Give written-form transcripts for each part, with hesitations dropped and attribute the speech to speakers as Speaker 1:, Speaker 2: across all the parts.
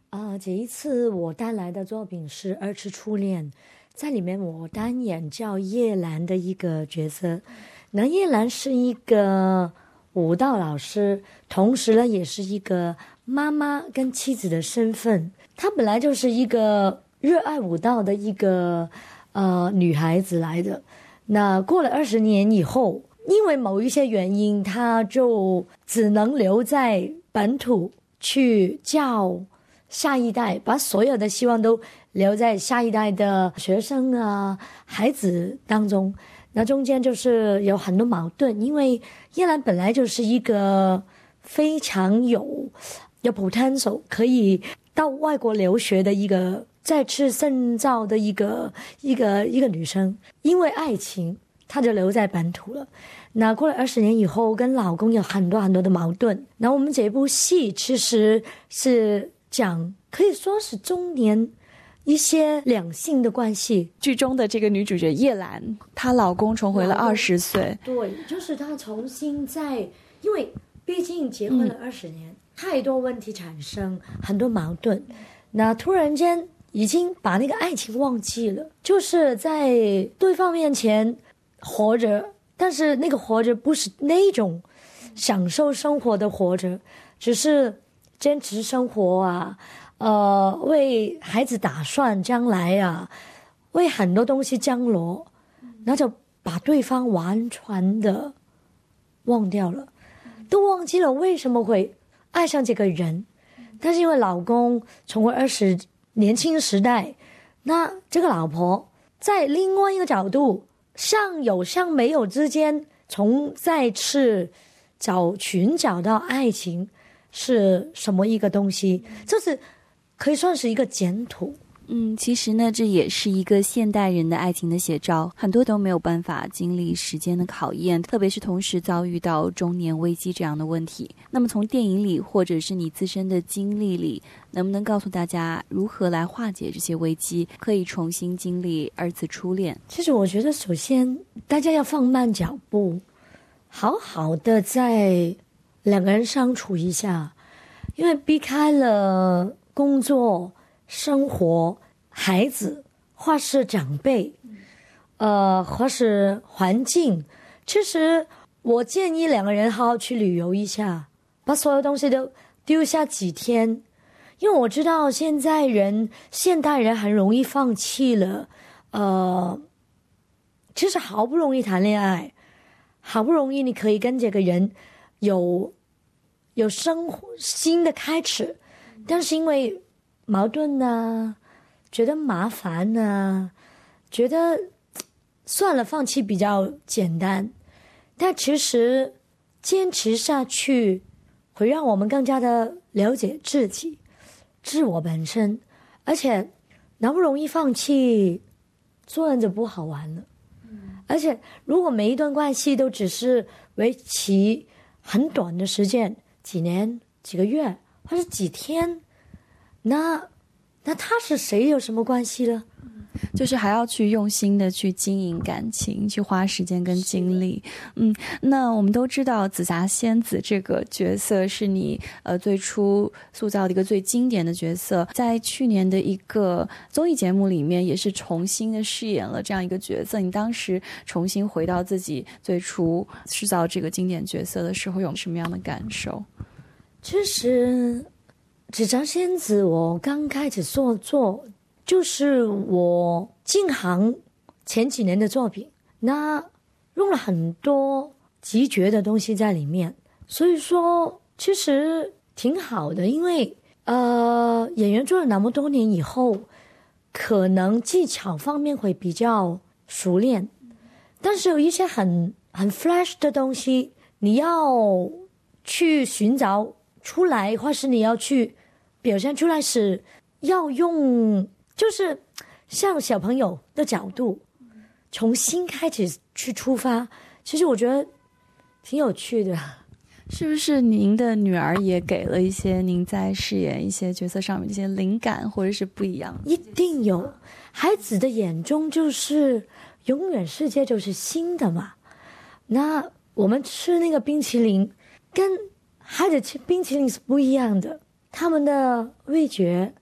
Speaker 1: 这一次我带来的作品是《二次初恋》，在里面我担演叫叶兰的一个角色。那叶兰是一个舞蹈老师，同时呢也是一个妈妈跟妻子的身份。她本来就是一个热爱舞蹈的一个女孩子来的。那过了20年以后，因为某一些原因，她就只能留在本土去教下一代，把所有的希望都留在下一代的学生孩子当中。那中间就是有很多矛盾，因为叶兰本来就是一个非常有 potential 可以到外国留学的一个再次深造的一个女生，因为爱情她就留在本土了。那过了20年以后，跟老公有很多很多的矛盾。那我们这部戏其实是讲可以说是中年一些两性的关系。
Speaker 2: 剧中的这个女主角叶兰，她老公重回了20岁。
Speaker 1: 对，就是她重新因为毕竟结婚了20年，太多问题产生，很多矛盾。那突然间已经把那个爱情忘记了，就是在对方面前活着，但是那个活着不是那种享受生活的活着，只是坚持生活为孩子打算将来为很多东西张罗，那就把对方完全的忘掉了，都忘记了为什么会爱上这个人。但是因为老公重回年轻时代，那这个老婆在另外一个角度，像有像没有之间，再次寻找到爱情是什么一个东西，这是可以算是一个简图。
Speaker 2: 其实呢，这也是一个现代人的爱情的写照，很多都没有办法经历时间的考验，特别是同时遭遇到中年危机这样的问题。那么从电影里或者是你自身的经历里，能不能告诉大家如何来化解这些危机，可以重新经历2次初恋？
Speaker 1: 其实我觉得首先大家要放慢脚步，好好的在两个人相处一下，因为避开了工作生活孩子或是长辈或是环境，其实我建议两个人好好去旅游一下，把所有东西都丢下几天。因为我知道现代人很容易放弃了其实好不容易谈恋爱，好不容易你可以跟这个人有生活新的开始，但是因为矛盾觉得麻烦觉得算了，放弃比较简单。但其实坚持下去会让我们更加的了解自己，自我本身，而且难不容易放弃，做人就不好玩了。而且如果每一段关系都只是为期很短的时间，几年几个月或者几天，那他是谁有什么关系呢？
Speaker 2: 就是还要去用心的去经营感情，去花时间跟精力。那我们都知道紫霞仙子这个角色是你最初塑造的一个最经典的角色，在去年的一个综艺节目里面也是重新的饰演了这样一个角色。你当时重新回到自己最初塑造这个经典角色的时候，有什么样的感受？
Speaker 1: 其实紫霞仙子我刚开始做就是我进行前几年的作品，那用了很多极绝的东西在里面，所以说其实挺好的。因为演员做了那么多年以后，可能技巧方面会比较熟练，但是有一些很 flash 的东西，你要去寻找出来，或是你要去表现出来，是要用就是像小朋友的角度从新开始去出发，其实我觉得挺有趣的。
Speaker 2: 是不是您的女儿也给了一些您在饰演一些角色上面一些灵感，或者是不一样？
Speaker 1: 一定有，孩子的眼中就是永远世界就是新的嘛。那我们吃那个冰淇淋跟孩子吃冰淇淋是不一样的，他们的味觉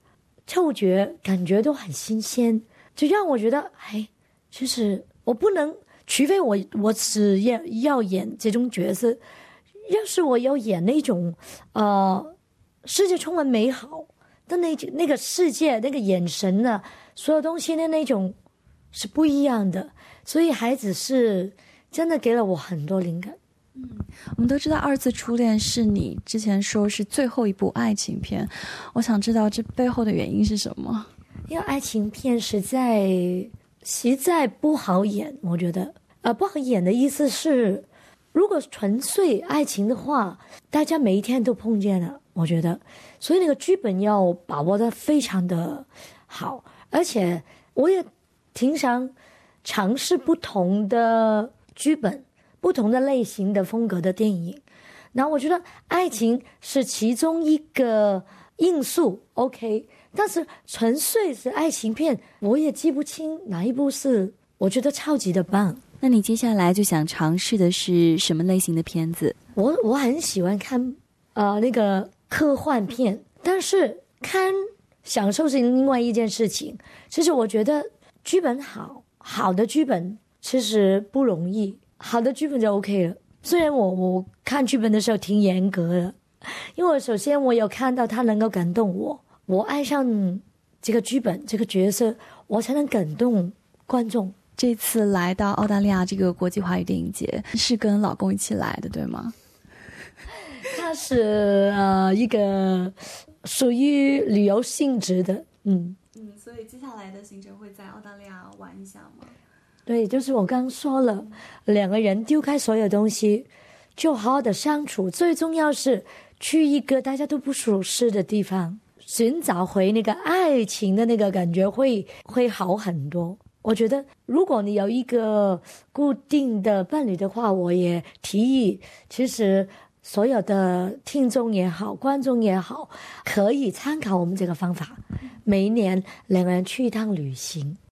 Speaker 1: 嗅觉感觉都很新鲜，就让我觉得其实我不能，除非我只要演这种角色，要是我要演那种世界充满美好的那个世界，那个眼神呢，所有东西的那种是不一样的，所以孩子是真的给了我很多灵感。
Speaker 2: 我们都知道《二次初恋》是你之前说是最后一部爱情片，我想知道这背后的原因是什么？
Speaker 1: 因为爱情片实在不好演，我觉得不好演的意思是，如果纯粹爱情的话，大家每一天都碰见了，我觉得，所以那个剧本要把握的非常的好，而且我也挺想尝试不同的剧本，不同的类型的风格的电影。然后我觉得爱情是其中一个因素 OK， 但是纯粹是爱情片我也记不清哪一部是我觉得超级的棒。
Speaker 2: 那你接下来就想尝试的是什么类型的片子？我
Speaker 1: 很喜欢看那个科幻片，但是享受是另外一件事情。其实我觉得剧本好的剧本其实不容易，好的剧本就 OK 了。虽然我看剧本的时候挺严格的，因为首先我有看到他能够感动我爱上这个剧本这个角色，我才能感动观众。
Speaker 2: 这次来到澳大利亚这个国际华语电影节是跟老公一起来的对吗？
Speaker 1: 他是一个属于旅游性质的。
Speaker 2: 所以接下来的行程会在澳大利亚玩一下吗？
Speaker 1: 对，就是我刚说了，两个人丢开所有东西，就好好的相处。最重要是去一个大家都不熟悉的地方，寻找回那个爱情的那个感觉会好很多。我觉得如果你有一个固定的伴侣的话，我也提议，其实所有的听众也好，观众也好，可以参考我们这个方法，每一年两个人去一趟旅行。